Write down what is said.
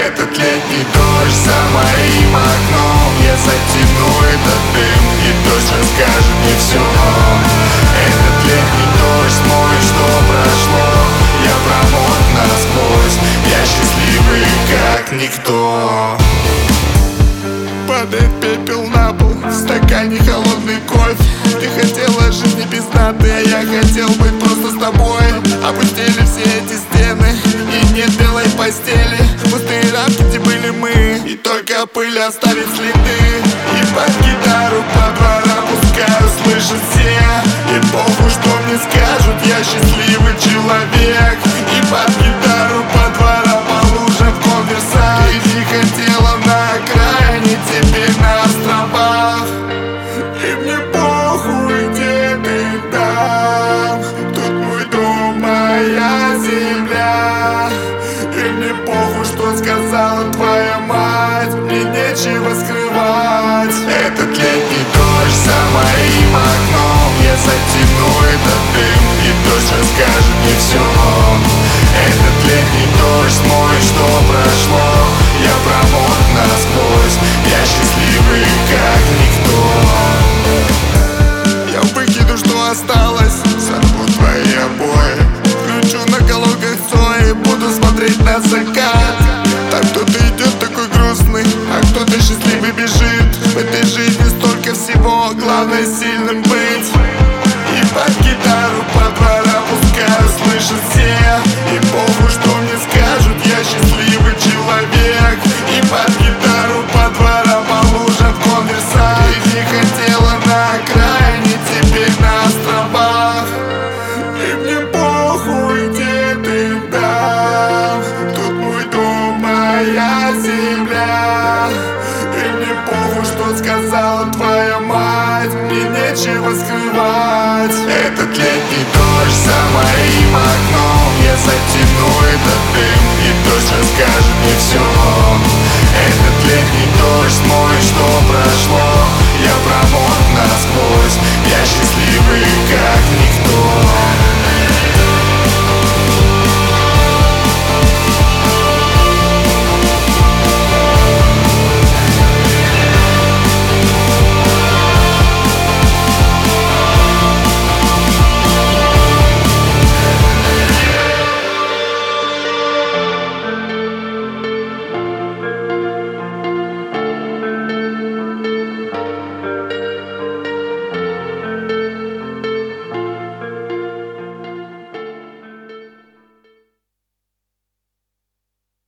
Этот летний дождь за моим окном, я затяну этот дым, и дождь расскажет мне все. Этот летний дождь мой, что прошло, я промок насквозь, я счастливый как никто. Падает пепел на пол, в стакане холодный кофе. Ты хотела жизни без даты, а я хотел быть просто с тобой. Опустили все эти стены, и нет белой постели. Пустые рамки, где были мы, и только пыль оставит следы. И под гитару по дворам пускаю, слышат все. И похуй, что мне скажут, я счастливый человек. И под гитару по дворам по лужам в конверсах. Ты не хотела на окраине, теперь на островах. И мне похуй, где ты там. Тут мой дом, моя земля. И мне похуй, что сказала твоя мать. Мне нечего скрывать. Этот летний дождь за моим окном, я затяну этот дым, и дождь расскажет мне все. Этот летний дождь мой, что прошло, я промок насквозь, я счастливый как никто. Я выкину, что осталось, сорву твои обои, включу на колонках Цои, буду смотреть на закат. Так кто-то идет такой грустный, а кто-то счастливый бежит. В этой жизни столько всего, главное сильным быть. И под гитару по дворам пускаю, слышат все. И похуй, что мне скажут, я счастливый человек. И под гитару по дворам по лужам в конверсах. Ты не хотела на окраине, теперь на островах. И мне похуй, где ты там. Тут мой дом, моя земля. И мне похуй, что сказала твоя мать. Мне нечего скрывать. Этот летний дождь за моим окном, я затяну этот дым, и дождь расскажет мне